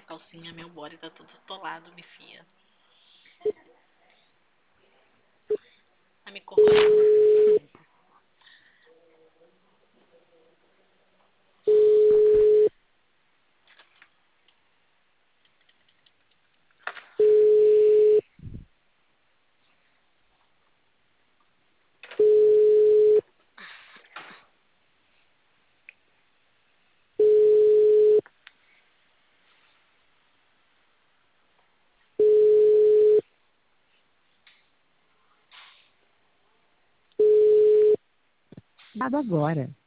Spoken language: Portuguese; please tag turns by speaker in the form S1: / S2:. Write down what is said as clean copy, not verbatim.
S1: calcinha, meu body tá todo atolado, me fia. Tá me corroendo.
S2: Dado agora.